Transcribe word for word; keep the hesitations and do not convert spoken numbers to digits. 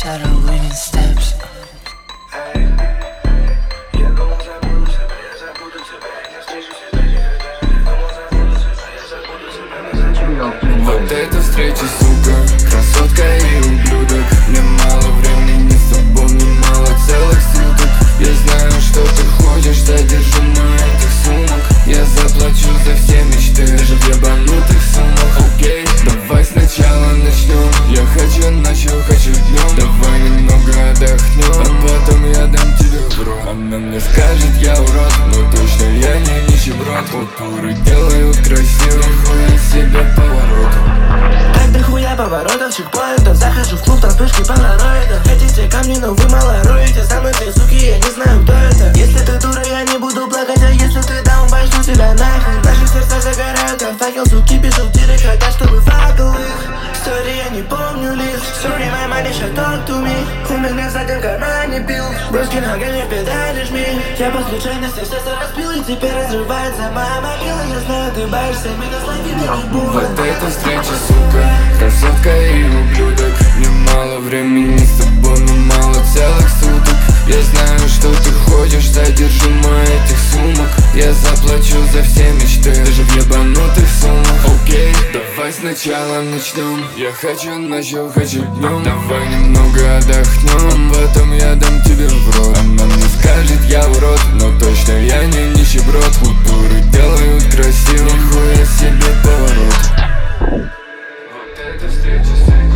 shadow leaving steps. Вот эта встреча, сука, красотка и ублюдок. Мне мало времени с тобой, мне мало целых суток. Я знаю, что ты хочешь, содержимое этих сумок. Я заплачу за все мечты, даже в ебанутых суммах. Окей, давай сначала начнем. Я хочу ночью, хочу днем. Давай немного отдохнем, а потом я дам тебе в рот. Она мне скажет, я урод, но точно я не нищеброд. Культуры делают красиво, хуя себе поворот. Как дохуя поворотов, чекпоинтов. Захожу в клуб, там вспышки полароида. Хотите камни, но вы мало роете. Со мной ты, суки, я не знаю, кто это. Если ты дура, я не буду плакать. А если ты даун, пошлю тебя нахуй. Наши сердца загорают, как факел. Суки пишут тиры, хотят, чтобы факел их. Story, я не помню лист. Sorry, my money, should talk to me. У меня в заднем кармане бил. Броски ногами в педали жми. Я по случайности сердце разбил, и теперь разрывается моя могила. Я знаю, ты боишься меня, слови меня не будет. Вот эта встреча, сука, красотка и ублюдок. Мне мало времени с тобой, но мало целых суток. Я знаю, что ты хочешь, содержимое этих сумок. Я заплачу за все мечты, даже в ебанутых суммах. Окей, давай сначала начнем. Я хочу ночью, хочу днем. Давай немного отдохнем, потом я дам тебе в рот. Она мне скажет, я урод, но точно я не нищеброд. Культуры делают красиво, хуя себе поворот. Вот эта встреча, встреча.